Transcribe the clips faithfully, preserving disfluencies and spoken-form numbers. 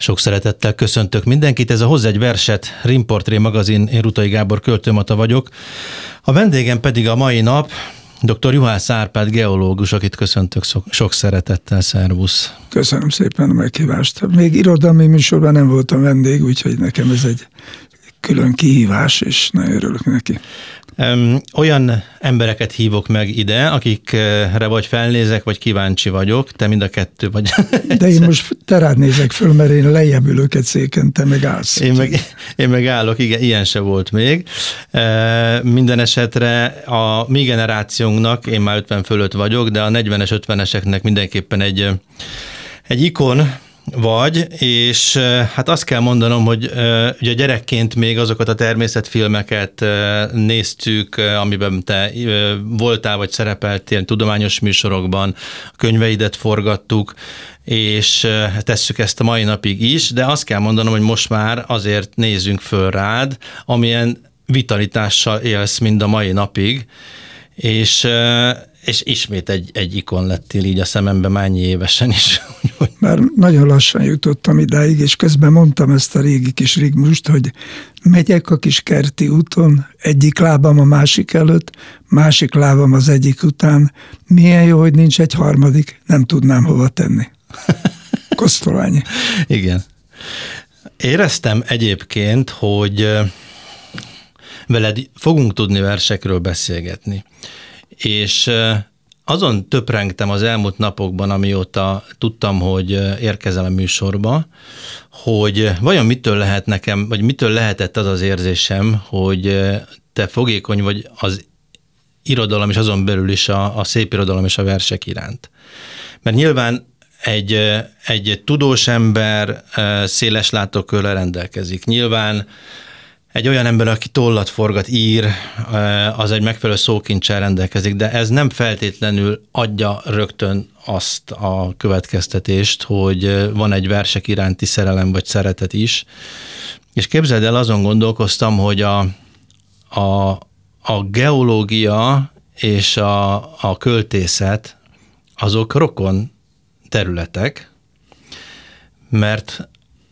Sok szeretettel köszöntök mindenkit, ez a Hozz egy verset, Rimportré magazin, én Rutai Gábor költőmata vagyok. A vendégem pedig a mai nap dr. Juhász Árpád geológus, akit köszöntök sok szeretettel, szervusz. Köszönöm szépen a meghívást. Még irodalmi műsorban nem voltam vendég, úgyhogy nekem ez egy külön kihívás, és nagyon örülök neki. Olyan embereket hívok meg ide, akikre vagy felnézek, vagy kíváncsi vagyok, te mind a kettő vagy. De én most te rád nézek föl, mert én lejjebb ülök egy széken, te meg állsz. Én meg, én meg állok, igen, ilyen se volt még. Minden esetre a mi generációnknak, én már ötven fölött vagyok, de a negyvenes, ötveneseknek mindenképpen egy, egy ikon vagy, és hát azt kell mondanom, hogy ugye gyerekként még azokat a természetfilmeket néztük, amiben te voltál, vagy szerepeltél tudományos műsorokban, a könyveidet forgattuk, és tesszük ezt a mai napig is, de azt kell mondanom, hogy most már azért nézzünk föl rád, amilyen vitalitással élsz mind a mai napig, és és ismét egy, egy ikon lettél így a szememben mennyi évesen is. Már nagyon lassan jutottam idáig, és közben mondtam ezt a régi kis rigmust, hogy megyek a kis kerti úton, egyik lábam a másik előtt, másik lábam az egyik után. Milyen jó, hogy nincs egy harmadik, nem tudnám hova tenni. Kosztolányi. Igen. Éreztem egyébként, hogy veled fogunk tudni versekről beszélgetni. És azon töprengtem az elmúlt napokban, amióta tudtam, hogy érkezel a műsorba, hogy vajon mitől lehet nekem, vagy mitől lehetett az az érzésem, hogy te fogékony vagy az irodalom, és azon belül is a, a szép irodalom és a versek iránt. Mert nyilván egy, egy tudós ember széles látókörrel rendelkezik. Nyilván egy olyan ember, aki tollat forgat, ír, az egy megfelelő szókincsel rendelkezik, de ez nem feltétlenül adja rögtön azt a következtetést, hogy van egy versek iránti szerelem vagy szeretet is. És képzeld el, azon gondolkoztam, hogy a, a, a geológia és a, a költészet azok rokon területek, mert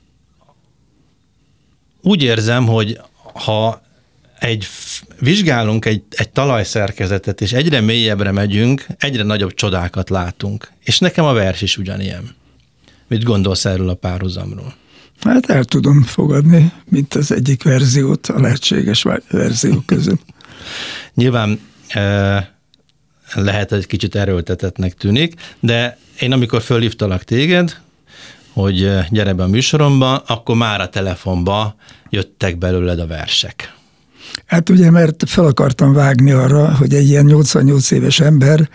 úgy érzem, hogy ha egy, vizsgálunk egy, egy talajszerkezetet, és egyre mélyebbre megyünk, egyre nagyobb csodákat látunk. És nekem a vers is ugyanilyen. Mit gondolsz erről a párhuzamról? Hát el tudom fogadni, mint az egyik verziót a lehetséges verziók közül. Nyilván e, lehet, egy kicsit erőltetettnek tűnik, de én amikor fölhívtalak téged, hogy gyere be a műsoromba, akkor már a telefonba jöttek belőled a versek. Hát ugye, mert fel akartam vágni arra, hogy egy ilyen nyolcvannyolc éves ember,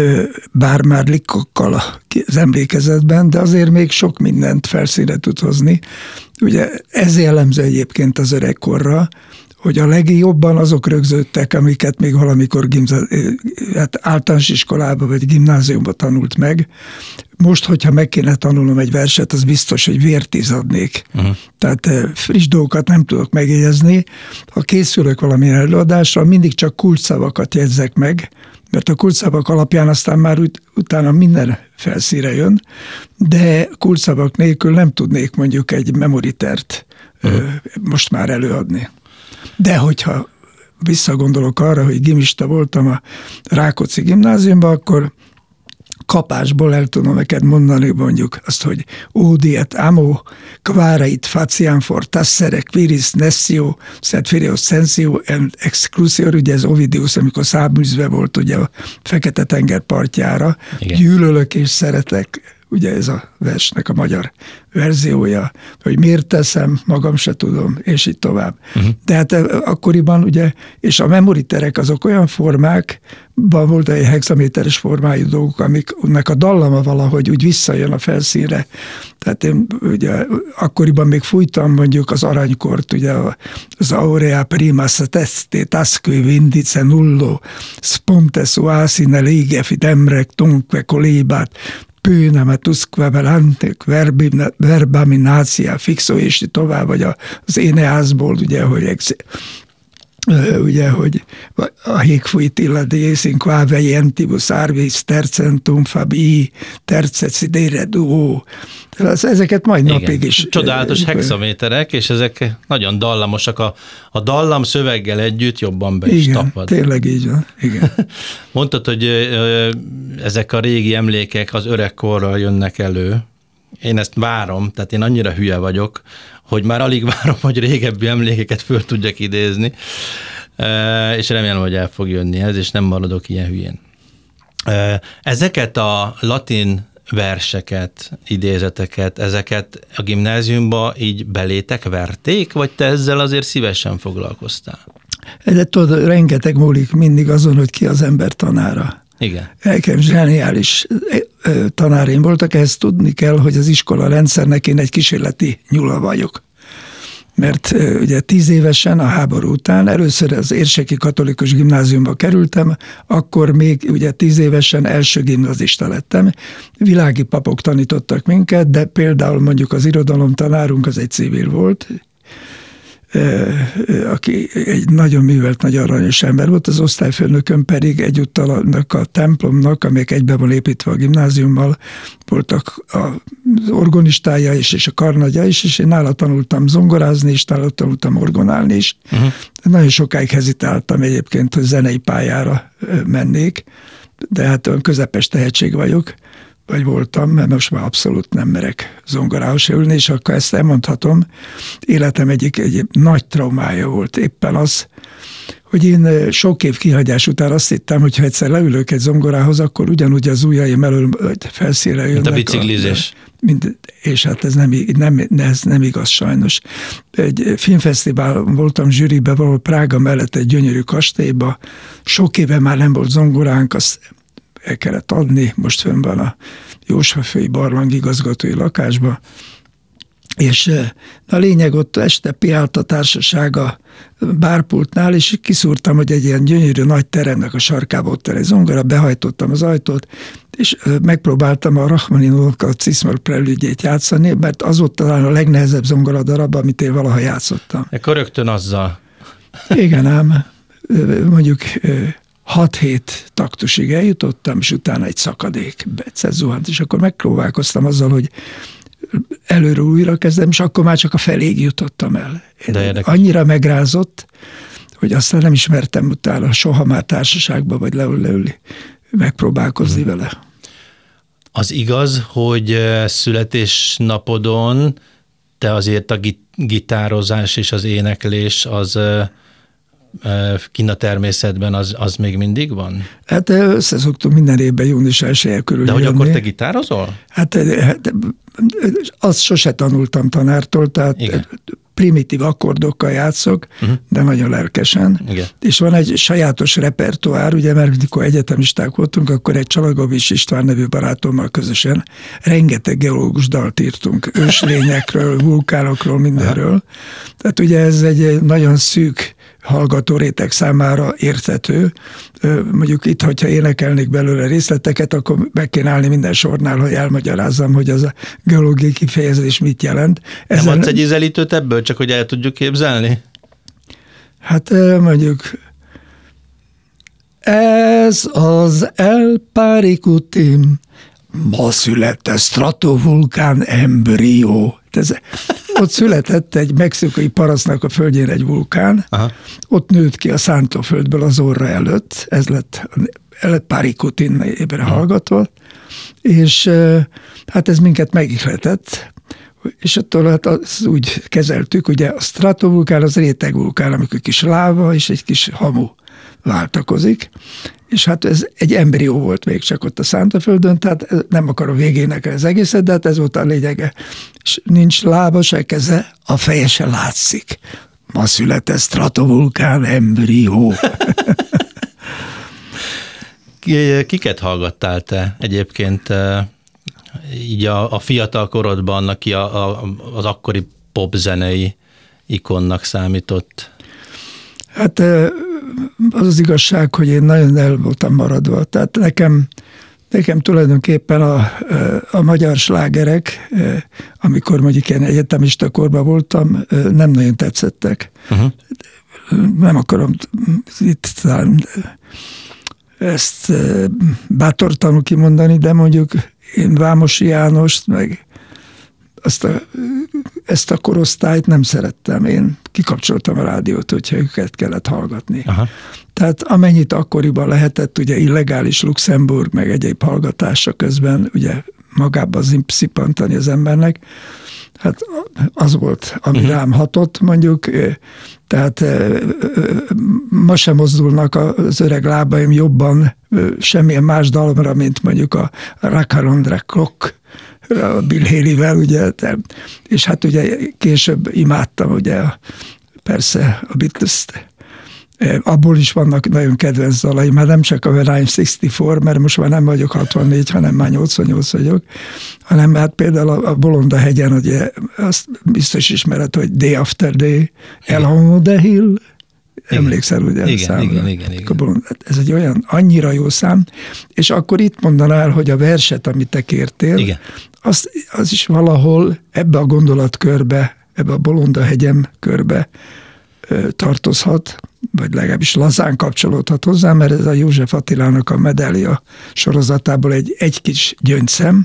bár már likkokkal az emlékezetben, de azért még sok mindent felszínre tud hozni. Ugye ez jellemző egyébként az öregkorra, hogy a legjobban azok rögződtek, amiket még valamikor gimza, hát általános iskolába vagy gimnáziumba tanult meg. Most, hogyha meg kéne tanulnom egy verset, az biztos, hogy vért izadnék. Uh-huh. Tehát friss dolgokat nem tudok megjegyezni. Ha készülök valamilyen előadásra, mindig csak kulcsszavakat jegyzek meg, mert a kulcsszavak alapján aztán már ut- utána minden felszínre jön, de kulcsszavak nélkül nem tudnék mondjuk egy memoritert uh-huh. most már előadni. De hogyha visszagondolok arra, hogy gimista voltam a Rákóczi gimnáziumban, akkor kapásból el tudom neked mondani mondjuk azt, hogy ódiet amo, kvárait faciam for tassere quiris nessio, sed filios sensio and exclusior, ugye ez Ovidius, amikor száműzve volt ugye a Fekete-tenger partjára, igen. Gyűlölök és szeretek, ugye ez a versnek a magyar verziója, hogy miért teszem, magam se tudom, és így tovább. Uh-huh. De hát akkoriban ugye, és a memoriterek azok olyan formákban volt egy hexaméteres formájú dolgok, amiknek a dallama valahogy úgy visszajön a felszínre. Tehát én ugye akkoriban még fújtam mondjuk az aranykort, ugye az aurea prima sateste tasque vindice nullo sponte suasine lege fidemrec tunque collebat pőnemet uszkve velantek verbaminatia fixo, és tovább, vagy az Éneászból, ugye, hogy ugye, hogy a hic fuit illa dies in quae ientibus arvis tercentum fabii tercet sidere duo. Ezeket majd igen, napig is. Csodálatos hexaméterek, és ezek nagyon dallamosak. A, a dallam szöveggel együtt jobban be is igen, tapad. Tényleg így van. Igen. Mondtad, hogy ezek a régi emlékek az öregkorral jönnek elő. Én ezt várom, tehát én annyira hülye vagyok, hogy már alig várom, hogy régebbi emlékeket föl tudjak idézni, és remélem, hogy el fog jönni ez, és nem maradok ilyen hülyén. Ezeket a latin verseket, idézeteket, ezeket a gimnáziumba így belétek verték, vagy te ezzel azért szívesen foglalkoztál? De tudod, rengeteg múlik mindig azon, hogy ki az ember tanára. Igen. Nekem zseniális tanáraim voltak, ehhez tudni kell, hogy az iskola rendszernek én egy kísérleti nyula vagyok. Mert ugye tíz évesen a háború után először az Érseki Katolikus Gimnáziumba kerültem, akkor még ugye tíz évesen első gimnazista lettem. Világi papok tanítottak minket, de például mondjuk az irodalomtanárunk az egy civil volt, aki egy nagyon művelt, nagyon aranyos ember volt, az osztályfőnökön pedig egyúttal annak a templomnak, amelyek egybe van építve a gimnáziummal, voltak az organistája is, és a karnagya is, és én nála tanultam zongorázni, és nála tanultam orgonálni is. Uh-huh. Nagyon sokáig hezitáltam egyébként, hogy zenei pályára mennék, de hát olyan közepes tehetség vagyok, vagy voltam, mert most már abszolút nem merek zongorához se ülni, és akkor ezt elmondhatom. Életem egyik egy nagy traumája volt éppen az, hogy én sok év kihagyás után azt hittem, hogy ha egyszer leülök egy zongorához, akkor ugyanúgy az ujjaim elől felszínre jönnek. Mint a biciklizés. A, mint, és hát ez nem, nem, ez nem igaz sajnos. Egy filmfesztiválon voltam zsűribe, valahol Prága mellett egy gyönyörű kastélyba. Sok éve már nem volt zongoránk, azt el kellett adni, most fönn van a Jósfafői barlang igazgatói lakásba, és a lényeg ott este piált a társaság a bárpultnál, és kiszúrtam, hogy egy ilyen gyönyörű nagy teremnek a sarkába ott egy zongora, behajtottam az ajtót, és megpróbáltam a Rachmaninónak a Cismol prelüdjét játszani, mert az volt talán a legnehezebb zongora darab, amit én valaha játszottam. Akkor rögtön azzal. Igen ám, mondjuk hat-hét taktusig eljutottam, és utána egy szakadék egyszer zuhant, és akkor megpróbálkoztam azzal, hogy előről újra kezdem, és akkor már csak a feléig jutottam el. Annyira megrázott, hogy aztán nem ismertem utána soha már társaságba, vagy leül leülni, megpróbálkozni hmm. vele. Az igaz, hogy születésnapodon te azért a gitározás és az éneklés az kint a természetben az, az még mindig van? Hát összeszoktunk minden évben június elsője körül. De hogy jönni. Akkor te gitározol? Hát, hát azt sose tanultam tanártól, tehát igen. primitív akkordokkal játszok, uh-huh. de nagyon lelkesen. Igen. És van egy sajátos repertoár, ugye, mert mikor egyetemisták voltunk, akkor egy Csalagovics István nevű barátommal közösen rengeteg geológus dalt írtunk, őslényekről, vulkánokról, mindenről. Aha. Tehát ugye ez egy nagyon szűk hallgató réteg számára érthető. Mondjuk itt, hogyha énekelnék belőle részleteket, akkor meg kéne állni minden sornál, hogy elmagyarázzam, hogy az a geológiai kifejezés mit jelent. Ezen... Nem adsz egy ízelítőt ebből, csak hogy el tudjuk képzelni? Hát mondjuk ez az El Paricutim, ma született stratovulkán embrió. Ez, ott született egy mexikai parasztnak a földjén egy vulkán, aha. ott nőtt ki a szántóföldből az orra előtt, ez lett El Paricutim névre hallgatva, és hát ez minket megihletett, és attól hát az úgy kezeltük, ugye a stratovulkán az rétegvulkán, amikor kis láva és egy kis hamu váltakozik, és hát ez egy embrió volt még csak ott a szántóföldön, tehát nem akarom végének az egészet, de hát ez volt a lényege. És nincs lába, se keze, a feje se látszik. Ma született stratovulkán embrió. Kiket hallgattál te egyébként így a, a fiatal korodban, aki a, a, az akkori popzenei ikonnak számított? Hát az az igazság, hogy én nagyon el voltam maradva. Tehát nekem Nekem tulajdonképpen a, a magyar slágerek, amikor mondjuk ilyen egyetemista korban voltam, nem nagyon tetszettek. Uh-huh. Nem akarom itt talán ezt bátortalanul kimondani, de mondjuk én Vámosi Jánost, meg azt a, ezt a korosztályt nem szerettem. Én kikapcsoltam a rádiót, hogyha őket kellett hallgatni. Aha. Tehát amennyit akkoriban lehetett, ugye illegális Luxemburg, meg egyéb hallgatása közben, ugye magában szippantani az embernek, hát az volt, ami uh-huh. rám hatott, mondjuk, tehát ma sem mozdulnak az öreg lábaim jobban semmilyen más dalomra, mint mondjuk a Rock Around the Clock, a Bill Haley-vel, ugye, és hát ugye később imádtam, ugye, persze a Beatles-t. Abból is vannak nagyon kedvenc dalaim, már nem csak a When I'm sixty-four, mert most már nem vagyok hatvannégy, hanem már nyolcvannyolc vagyok, hanem hát például a Bolonda hegyen, ugye, azt biztos ismered, hogy Day After Day, El on the Hill, emlékszel ugye igen, a számra? Igen, igen, igen. Bolonda, ez egy olyan annyira jó szám, és akkor itt mondanál, hogy a verset, amit te kértél, igen. Az, az is valahol ebbe a gondolatkörbe, ebbe a Bolonda hegyem körbe tartozhat, vagy legalábbis lazán kapcsolódhat hozzá, mert ez a József Attilának a Medállia sorozatából egy, egy kis gyöngyszem.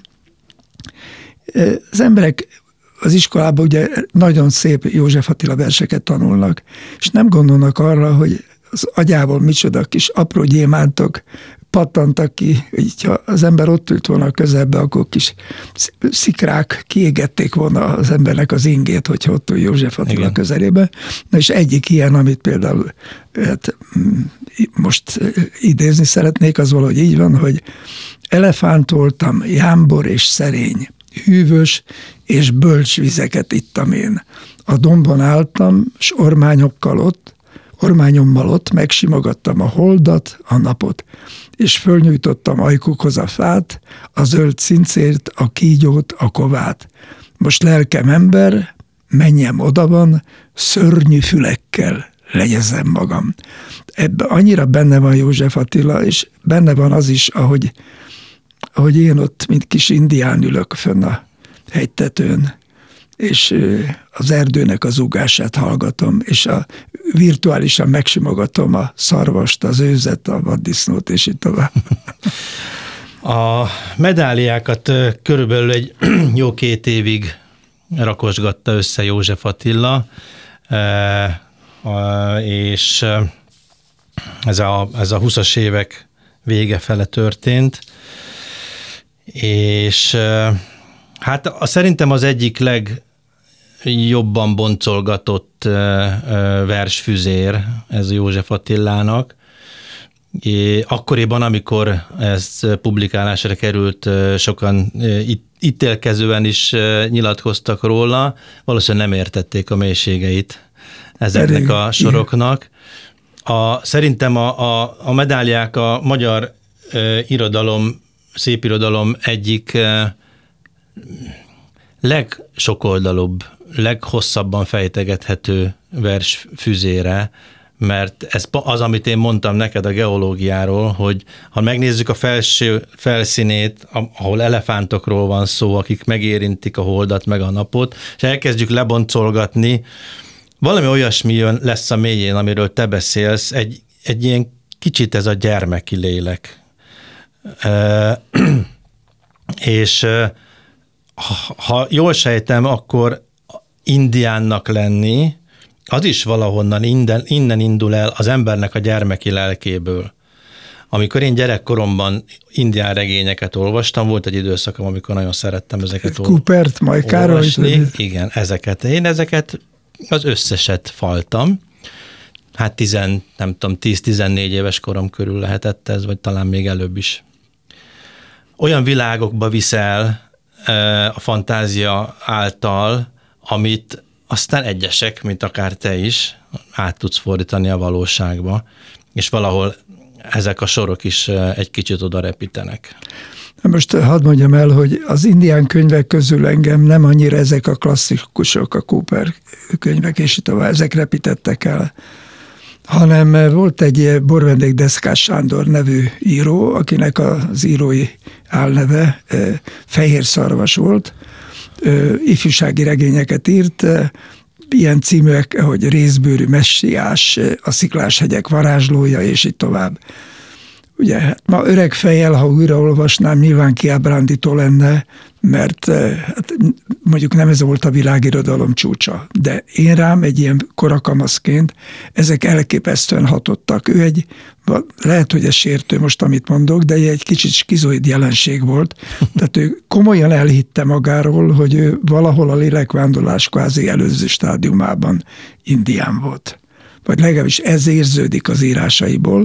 Az emberek az iskolában ugye nagyon szép József Attila verseket tanulnak, és nem gondolnak arra, hogy az agyából micsoda kis apró gyémántok pattantak ki, így ha az ember ott ült volna a közelbe, akkor kis szikrák kiégették volna az embernek az ingét, hogyha ott ül József Attila igen. közelébe. Na és egyik ilyen, amit például hát, most idézni szeretnék, az valahogy így van, hogy elefánt voltam, jámbor és szerény, hűvös és bölcs vizeket ittam én. A dombon álltam, s ormányokkal ott, ormányommal ott megsimogattam a holdat, a napot, és fölnyújtottam ajkukhoz a fát, a zöld cincért, a kígyót, a kovát. Most lelkem ember, menjem oda van, szörnyű fülekkel legyezem magam. Ebben annyira benne van József Attila, és benne van az is, ahogy, ahogy én ott, mint kis indián ülök fönn a hegytetőn, és az erdőnek az ugását hallgatom, és a virtuálisan megsimogatom a szarvast, az őzet, a vaddisznót, és így tovább. A medáliákat körülbelül egy jó két évig rakosgatta össze József Attila, és ez a, ez a húszas évek vége fele történt, és hát a, szerintem az egyik legjobban boncolgatott versfüzér ez a József Attilának. É, akkoriban, amikor ez publikálásra került, sokan ítélkezően is nyilatkoztak róla, valószínűleg nem értették a mélységeit ezeknek Elég, a soroknak. A, szerintem a, a, a medáliák a magyar e, irodalom, szépirodalom egyik e, legsokoldalúbb, leghosszabban fejtegethető versfüzére, mert ez az, amit én mondtam neked a geológiáról, hogy ha megnézzük a felső felszínét, ahol elefántokról van szó, akik megérintik a holdat, meg a napot, és elkezdjük leboncolgatni, valami olyasmi jön, lesz a mélyén, amiről te beszélsz, egy, egy ilyen kicsit ez a gyermeki lélek. E, és ha, ha jól sejtem, akkor indiánnak lenni, az is valahonnan innen, innen indul el az embernek a gyermeki lelkéből. Amikor én gyerekkoromban indián regényeket olvastam, volt egy időszakom, amikor nagyon szerettem ezeket Coopert, majd olvasni. Igen, ezeket. Én ezeket az összeset faltam. Hát tizen, nem tudom, tíz-tizennégy éves korom körül lehetett ez, vagy talán még előbb is. Olyan világokba viszel a fantázia által, amit aztán egyesek, mint akár te is, át tudsz fordítani a valóságba, és valahol ezek a sorok is egy kicsit oda repítenek. Most hadd mondjam el, hogy az indián könyvek közül engem nem annyira ezek a klasszikusok, a Cooper könyvek, és itt tovább, ezek repítettek el, hanem volt egy Borvendék Deszkás Sándor nevű író, akinek az írói álneve Fehér Szarvas volt. Ifjúsági regényeket írt, ilyen címűek, hogy Rézbőrű messiás, A Sziklás-hegyek varázslója, és így tovább. Ugye, hát ma öreg fejjel, ha újraolvasnám, nyilván kiábrándító lenne, mert hát mondjuk nem ez volt a világirodalom csúcsa, de én rám egy ilyen korakamaszként ezek elképesztően hatottak. Ő egy, lehet, hogy ez sértő most, amit mondok, de egy kicsit skizoid jelenség volt. Tehát ő komolyan elhitte magáról, hogy ő valahol a lélekvándorlás kvázi előző stádiumában indián volt. Vagy legalábbis ez érződik az írásaiból.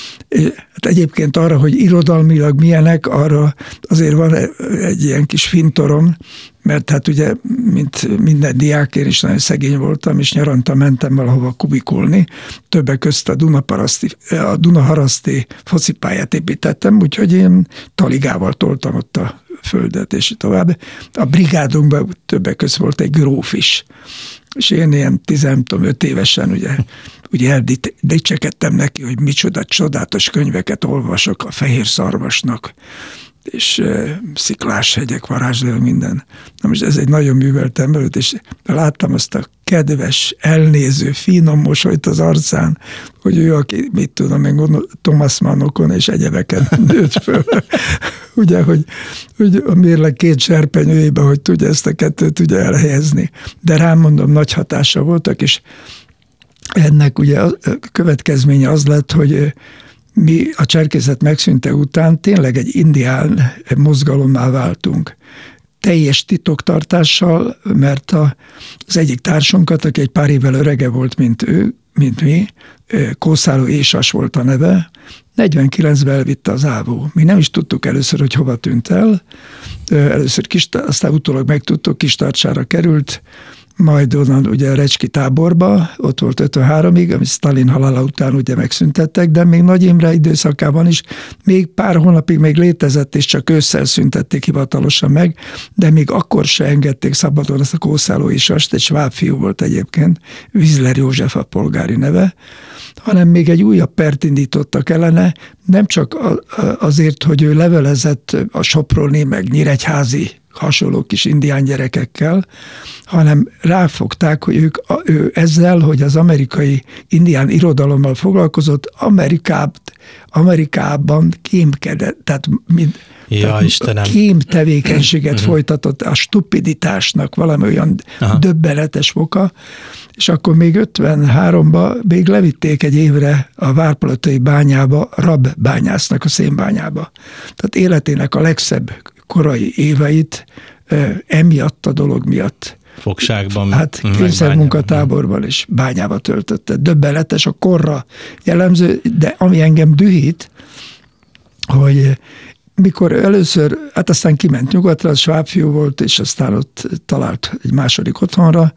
Hát egyébként arra, hogy irodalmilag milyenek, arra azért van egy ilyen kis fintorom, mert hát ugye, mint minden diák, én is nagyon szegény voltam, és nyaranta mentem valahova kubikulni. Többek közt a Dunaparaszti, a Dunaharaszti focipályát építettem, úgyhogy én taligával toltam ott a földet, és tovább. A brigádunkban többek közt volt egy gróf is. És én ilyen tizenöt évesen ugye, ugye eldicsekedtem neki, hogy micsoda csodálatos könyveket olvasok a Fehér Szarvasnak, és e, Sziklás-hegyek varázslója, minden. Na most ez egy nagyon művelt ember, és láttam azt a kedves, elnéző, finom mosolyt az arcán, hogy ő, aki, mit tudom én, Thomas Mannokon és egyebeken nőtt föl. Ugye, hogy, hogy a mérleg két serpenyőjébe, hogy tudja ezt a kettőt tudja elhelyezni. De rám mondom, nagy hatása voltak, és ennek ugye a következménye az lett, hogy mi a cserkészet megszűnte után tényleg egy indián mozgalommá váltunk. Teljes titoktartással, mert a, az egyik társunkat, aki egy pár évvel örege volt, mint ő, mint mi, Kószáló Ésas volt a neve, negyvenkilencben elvitte az ávó. Mi nem is tudtuk először, hogy hova tűnt el. Először kis, aztán utólag megtudtuk, Kistarcsára került, majd onnan ugye a Recski táborba, ott volt ötvenháromig, amit Sztálin halála után ugye megszüntettek, de még Nagy Imre időszakában is még pár hónapig még létezett, és csak ősszel szüntették hivatalosan meg, de még akkor se engedték szabadon azt a Kószáló Ésast, egy sváb fiú volt egyébként, Vizler József a polgári neve, hanem még egy újabb pert indítottak ellene, nem csak azért, hogy ő levelezett a soproni, meg nyíregyházi hasonló kis indián gyerekekkel, hanem ráfogták, hogy ők, ő ezzel, hogy az amerikai indián irodalommal foglalkozott, Amerikában, Amerikában kémkedett, tehát, mint, ja, tehát Istenem. kém tevékenységet folytatott, a stupiditásnak valami olyan Aha. döbbenetes foka, és akkor még ötvenháromban még levitték egy évre a Várpalotai bányába, rabbányásznak a szénbányába. Tehát életének a legszebb korai éveit emiatt a dolog miatt. Fogságban. Hát kényszermunkatáborban és bányába töltötte. Döbbenetes, a korra jellemző, de ami engem dühít, hogy mikor először, hát aztán kiment nyugatra, az sváb fiú volt, és aztán ott talált egy második otthonra,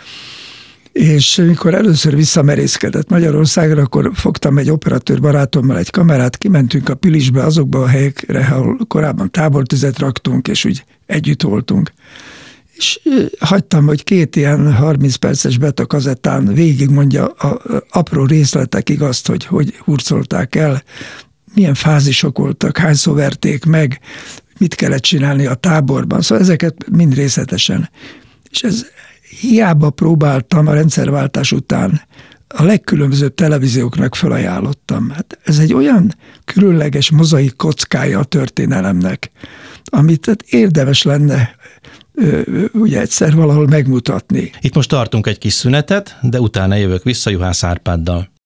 és mikor először visszamerészkedett Magyarországra, akkor fogtam egy operatőr barátommal egy kamerát, kimentünk a Pilisbe, azokba a helyekre, ahol korábban tábortüzet raktunk, és úgy együtt voltunk. És hagytam, hogy két ilyen harminc perces beta kazettán végig mondja a apró részletekig azt, hogy hogy hurcolták el, milyen fázisok voltak, hányszor verték meg, mit kellett csinálni a táborban. Szóval ezeket mind részletesen. És ez hiába próbáltam a rendszerváltás után, a legkülönbözőbb televízióknak felajánlottam. Hát ez egy olyan különleges mozaik kockája a történelemnek, amit hát érdemes lenne ugye egyszer valahol megmutatni. Itt most tartunk egy kis szünetet, de utána jövök vissza Juhász Árpáddal.